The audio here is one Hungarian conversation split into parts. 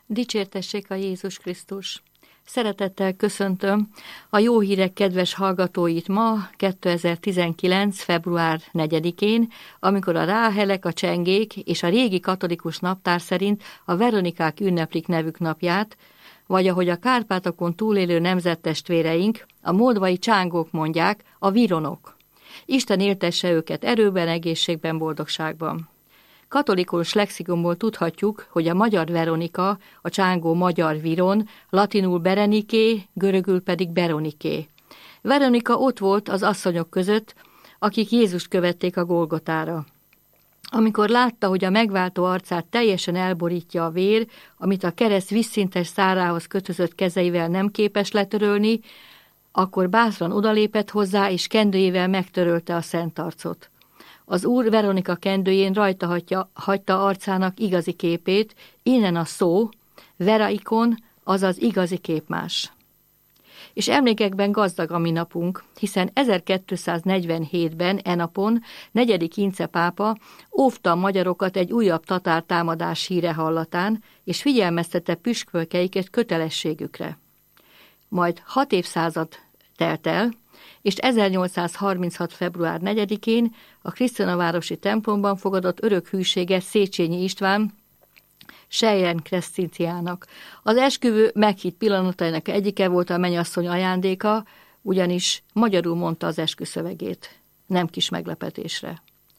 Dicsértessék a Jézus Krisztus! Szeretettel köszöntöm a jó hírek kedves hallgatóit ma, 2019. február 4-én, amikor a ráhelek, a csengék és a régi katolikus naptár szerint a Veronikák ünneplik nevük napját, vagy ahogy a Kárpátokon túlélő nemzettestvéreink, a moldvai csángók mondják, a vironok. Isten éltesse őket erőben, egészségben, boldogságban. Katolikus lexikonból tudhatjuk, hogy a magyar Veronika, a csángó magyar viron, latinul Bereniké, görögül pedig Beroniké. Veronika ott volt az asszonyok között, akik Jézust követték a Golgotára. Amikor látta, hogy a megváltó arcát teljesen elborítja a vér, amit a kereszt vízszintes szárához kötözött kezeivel nem képes letörölni, akkor bátran odalépett hozzá, és kendőjével megtörölte a szent arcot. Az Úr Veronika kendőjén rajta hagyta arcának igazi képét, innen a szó, veraikon, azaz igazi képmás. És emlékekben gazdag a mi napunk, hiszen 1247-ben napon 4. Ince pápa óvta a magyarokat egy újabb tatár támadás híre hallatán, és figyelmeztette püspökeiket kötelességükre. Majd 6 évszázad telt el, és 1836. február 4-én a Krisztunavárosi templomban fogadott örök hűsége Széchenyi István Sejjen Kresztinciának. Az esküvő meghitt pillanatainak egyike volt a mennyasszony ajándéka, ugyanis magyarul mondta az esküszövegét, nem kis meglepetésre.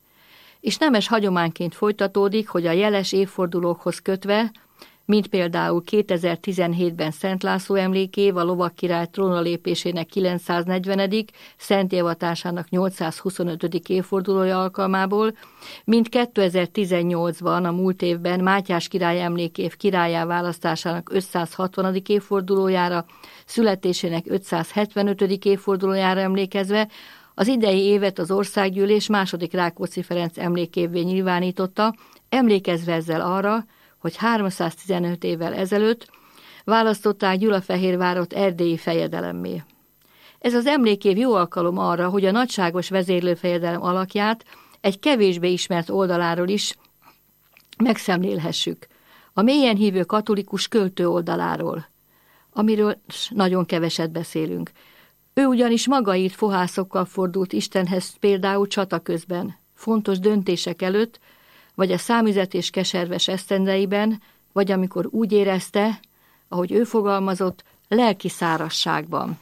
És nemes hagyományként folytatódik, hogy a jeles évfordulókhoz kötve, mint például 2017-ben Szent László emlékév, a lovagkirály trónra lépésének 940., szentélvatásának 825. évfordulója alkalmából, mint 2018-ban, a múlt évben Mátyás király emlékév királyá választásának 560. évfordulójára, születésének 575. évfordulójára emlékezve, az idei évet az Országgyűlés II. Rákóczi Ferenc emlékévvé nyilvánította, emlékezve ezzel arra, hogy 315 évvel ezelőtt választották Gyulafehérvárot erdélyi fejedelemmé. Ez az emlékév jó alkalom arra, hogy a nagyságos vezérlőfejedelem alakját egy kevésbé ismert oldaláról is megszemlélhessük, a mélyen hívő katolikus költő oldaláról, amiről nagyon keveset beszélünk. Ő ugyanis maga írt fohászokkal fordult Istenhez például csata közben, fontos döntések előtt, vagy a számüzetés keserves esztendeiben, vagy amikor úgy érezte, ahogy ő fogalmazott, lelki szárazságban.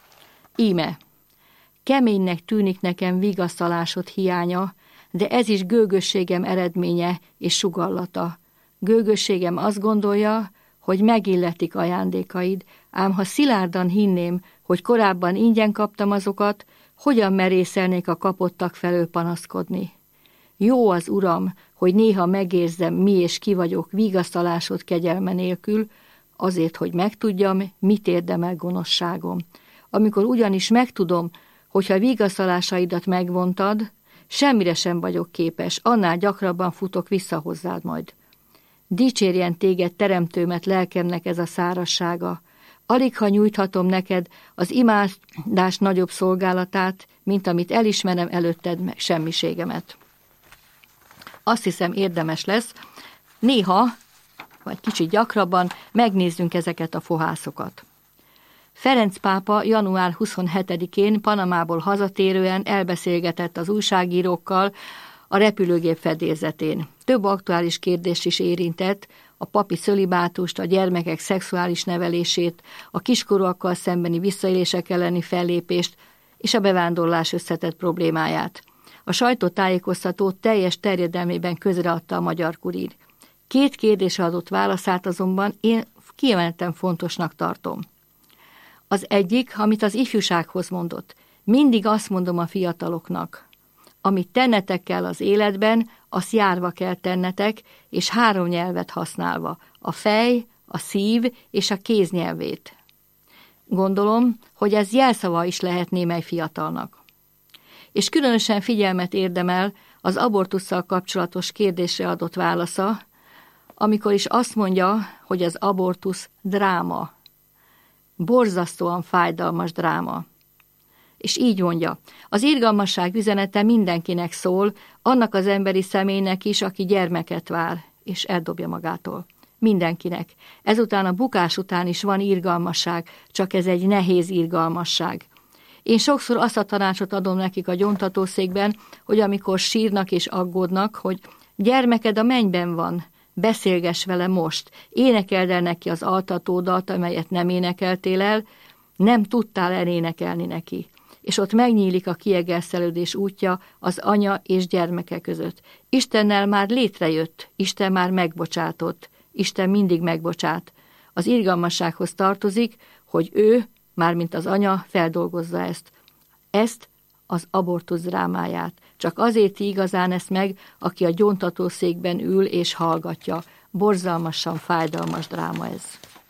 Íme, keménynek tűnik nekem vigasztalásod hiánya, de ez is gőgösségem eredménye és sugallata. Gőgösségem azt gondolja, hogy megilletik ajándékaid, ám ha szilárdan hinném, hogy korábban ingyen kaptam azokat, hogyan merészelnék a kapottak felől panaszkodni? Jó az Uram, hogy néha megérzem, mi és ki vagyok vigasztalásod kegyelme nélkül, azért, hogy megtudjam, mit érdemel gonoszságom. Amikor ugyanis megtudom, hogyha vigasztalásaidat megvontad, semmire sem vagyok képes, annál gyakrabban futok vissza hozzád majd. Dicsérjen téged, teremtőmet, lelkemnek ez a szárazsága. Alig, ha nyújthatom neked az imádás nagyobb szolgálatát, mint amit elismerem előtted semmiségemet. Azt hiszem érdemes lesz, néha, vagy kicsit gyakrabban megnézzünk ezeket a fohászokat. Ferenc pápa január 27-én Panamából hazatérően elbeszélgetett az újságírókkal a repülőgép fedélzetén. Több aktuális kérdést is érintett, a papi szölibátust, a gyermekek szexuális nevelését, a kiskorúakkal szembeni visszaélések elleni fellépést és a bevándorlás összetett problémáját. A sajtótájékoztató teljes terjedelmében közreadta a Magyar Kurír. 2 kérdésre adott válaszát azonban én kiemelten fontosnak tartom. Az egyik, amit az ifjúsághoz mondott. Mindig azt mondom a fiataloknak, amit tennetek kell az életben, azt járva kell tennetek, és 3 nyelvet használva, a fej, a szív és a kéz nyelvét. Gondolom, hogy ez jelszava is lehet némely fiatalnak. És különösen figyelmet érdemel az abortusszal kapcsolatos kérdésre adott válasza, amikor is azt mondja, hogy az abortusz dráma. Borzasztóan fájdalmas dráma. És így mondja, az irgalmasság üzenete mindenkinek szól, annak az emberi személynek is, aki gyermeket vár, és eldobja magától. Mindenkinek. Ezután a bukás után is van irgalmasság, csak ez egy nehéz irgalmasság. Én sokszor azt a tanácsot adom nekik a gyóntatószékben, hogy amikor sírnak és aggódnak, hogy gyermeked a mennyben van, beszélgess vele most, énekeld el neki az altatódalt, amelyet nem énekeltél el, nem tudtál elénekelni neki. És ott megnyílik a kiegerszelődés útja az anya és gyermeke között. Istennel már létrejött, Isten már megbocsátott, Isten mindig megbocsát. Az irgalmassághoz tartozik, hogy ő, mármint az anya, feldolgozza ezt az abortusz drámáját. Csak azért igazán ezt meg, aki a gyóntatószékben ül és hallgatja. Borzalmasan fájdalmas dráma ez.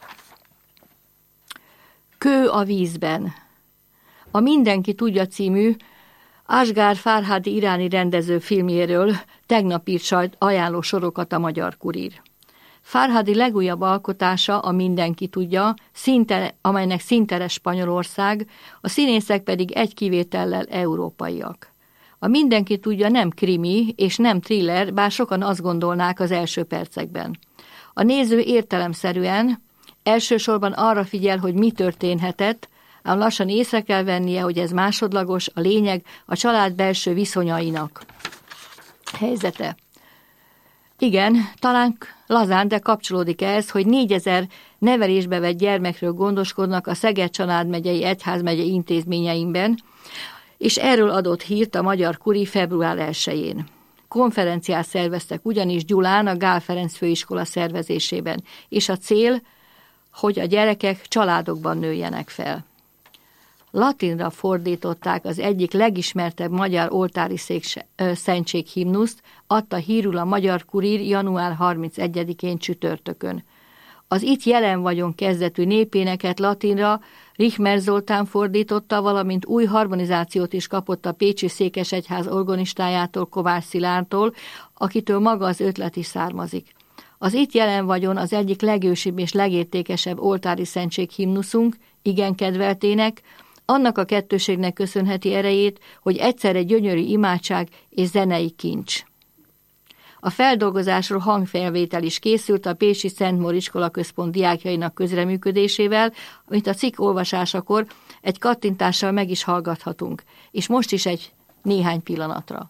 Kő a vízben. A Mindenki tudja című Asghar Farhadi iráni rendező filmjéről tegnap írt ajánló sorokat a Magyar Kurír. Farhadi legújabb alkotása a Mindenki tudja, amelynek színtere Spanyolország, a színészek pedig egy kivétellel európaiak. A Mindenki tudja nem krimi és nem thriller, bár sokan azt gondolnák az első percekben. A néző értelemszerűen elsősorban arra figyel, hogy mi történhetett, ám lassan észre kell vennie, hogy ez másodlagos, a lényeg a család belső viszonyainak helyzete. Igen, talán lazán, de kapcsolódik ehhez, hogy 4000 nevelésbe vett gyermekről gondoskodnak a Szeged-Csanád megyei egyházmegye intézményeimben, és erről adott hírt a Magyar Kuri február 1-én. Konferenciát szerveztek ugyanis Gyulán a Gál Ferenc főiskola szervezésében, és a cél, hogy a gyerekek családokban nőjenek fel. Latinra fordították az egyik legismertebb magyar oltári szentség himnuszt, adta hírül a Magyar Kurír január 31-én csütörtökön. Az Itt jelen vagyon kezdetű népéneket latinra Richmer Zoltán fordította, valamint új harmonizációt is kapott a pécsi székesegyház organistájától, Kovács Szilárdtól, akitől maga az ötlet is származik. Az Itt jelen vagyon az egyik legősibb és legértékesebb oltári szentség himnuszunk, igen kedveltének, annak a kettőségnek köszönheti erejét, hogy egyszerre gyönyörű imádság és zenei kincs. A feldolgozásról hangfelvétel is készült a pécsi Szent Mór Iskolaközpont diákjainak közreműködésével, amit a cikk olvasásakor egy kattintással meg is hallgathatunk, és most is egy néhány pillanatra.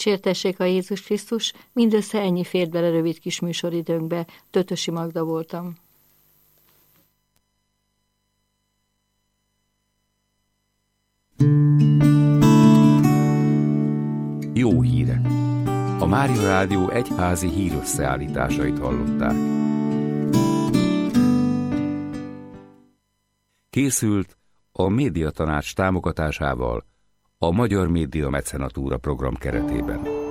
Dicsértessék a Jézus Krisztus, mindössze ennyi fért bele rövid kis műsoridőnkbe. Tötösi Magda voltam. Jó hírek! A Mária Rádió egyházi hírösszeállításait hallották. Készült a Médiatanács támogatásával a Magyar Média Mecenatúra program keretében.